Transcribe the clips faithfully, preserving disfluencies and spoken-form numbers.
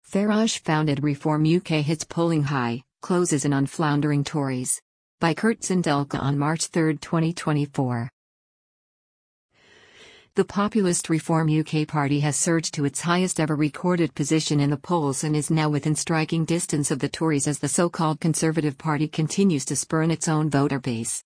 Farage founded Reform U K hits polling high, closes in on floundering Tories. By Kurt Sindelka on March third, twenty twenty-four. The populist Reform U K party has surged to its highest ever recorded position in the polls and is now within striking distance of the Tories as the so-called Conservative Party continues to spurn its own voter base.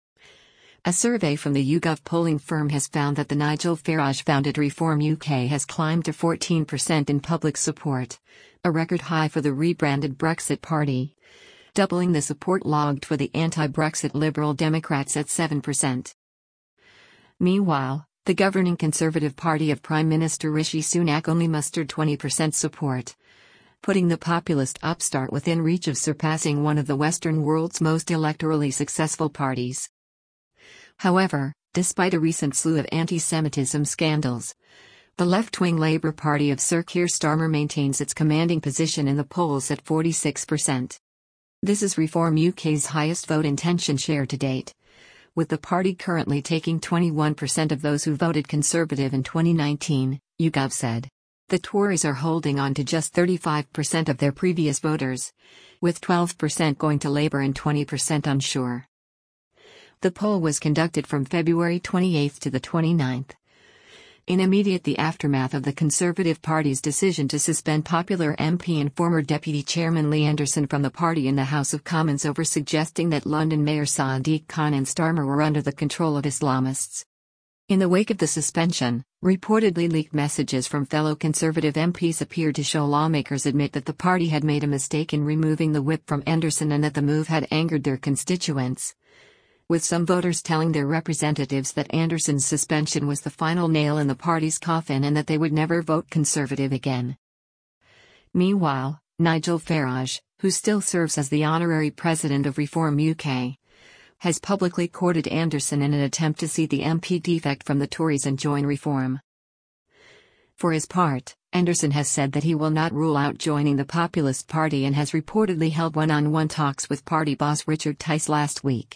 A survey from the YouGov polling firm has found that the Nigel Farage-founded Reform U K has climbed to fourteen percent in public support, a record high for the rebranded Brexit Party, doubling the support logged for the anti-Brexit Liberal Democrats at seven percent. Meanwhile, the governing Conservative Party of Prime Minister Rishi Sunak only mustered twenty percent support, putting the populist upstart within reach of surpassing one of the Western world's most electorally successful parties. However, despite a recent slew of anti-Semitism scandals, the left-wing Labour Party of Sir Keir Starmer maintains its commanding position in the polls at forty-six percent. This is Reform U K's highest vote intention share to date, with the party currently taking twenty-one percent of those who voted Conservative in twenty nineteen, YouGov said. The Tories are holding on to just thirty-five percent of their previous voters, with twelve percent going to Labour and twenty percent unsure. The poll was conducted from February twenty-eighth to the twenty-ninth. In immediate the aftermath of the Conservative Party's decision to suspend popular M P and former Deputy Chairman Lee Anderson from the party in the House of Commons over suggesting that London Mayor Sadiq Khan and Starmer were under the control of Islamists. In the wake of the suspension, reportedly leaked messages from fellow Conservative M Ps appeared to show lawmakers admit that the party had made a mistake in removing the whip from Anderson and that the move had angered their constituents, with some voters telling their representatives that Anderson's suspension was the final nail in the party's coffin and that they would never vote Conservative again. Meanwhile, Nigel Farage, who still serves as the honorary president of Reform U K, has publicly courted Anderson in an attempt to see the M P defect from the Tories and join Reform. For his part, Anderson has said that he will not rule out joining the Populist Party and has reportedly held one-on-one talks with party boss Richard Tice last week.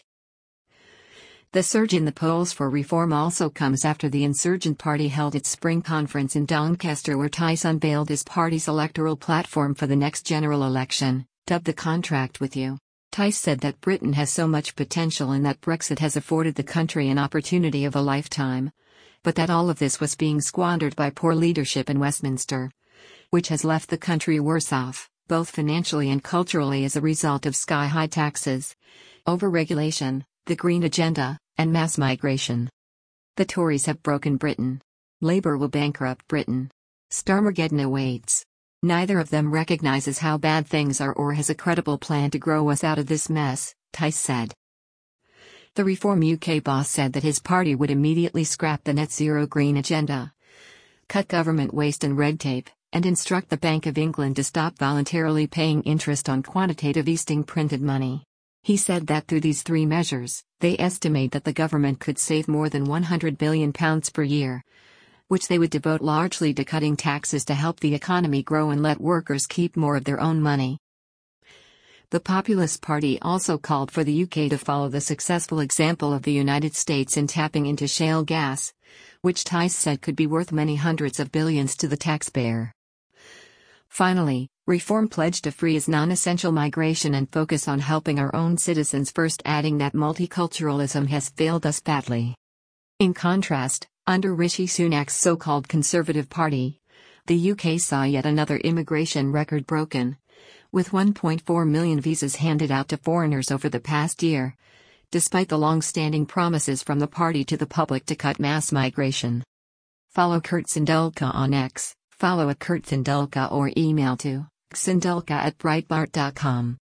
The surge in the polls for Reform also comes after the insurgent party held its spring conference in Doncaster where Tice unveiled his party's electoral platform for the next general election, dubbed the Contract with You. Tice said that Britain has so much potential and that Brexit has afforded the country an opportunity of a lifetime, but that all of this was being squandered by poor leadership in Westminster, which has left the country worse off, both financially and culturally as a result of sky-high taxes, over-regulation, the Green Agenda, and mass migration. The Tories have broken Britain. Labour will bankrupt Britain. Starmergeddon awaits. Neither of them recognizes how bad things are or has a credible plan to grow us out of this mess, Tice said. The Reform U K boss said that his party would immediately scrap the net zero green agenda, cut government waste and red tape, and instruct the Bank of England to stop voluntarily paying interest on quantitative easing printed money. He said that through these three measures, they estimate that the government could save more than one hundred billion pounds per year, which they would devote largely to cutting taxes to help the economy grow and let workers keep more of their own money. The Populist Party also called for the U K to follow the successful example of the United States in tapping into shale gas, which Tice said could be worth many hundreds of billions to the taxpayer. Finally, Reform pledged to free as non-essential migration and focus on helping our own citizens first, adding that multiculturalism has failed us badly. In contrast, under Rishi Sunak's so-called Conservative Party, the U K saw yet another immigration record broken, with one point four million visas handed out to foreigners over the past year, despite the long-standing promises from the party to the public to cut mass migration. Follow Kurt Sindelka on X, follow at Kurt Sindelka or email to sindelka at breitbart dot com.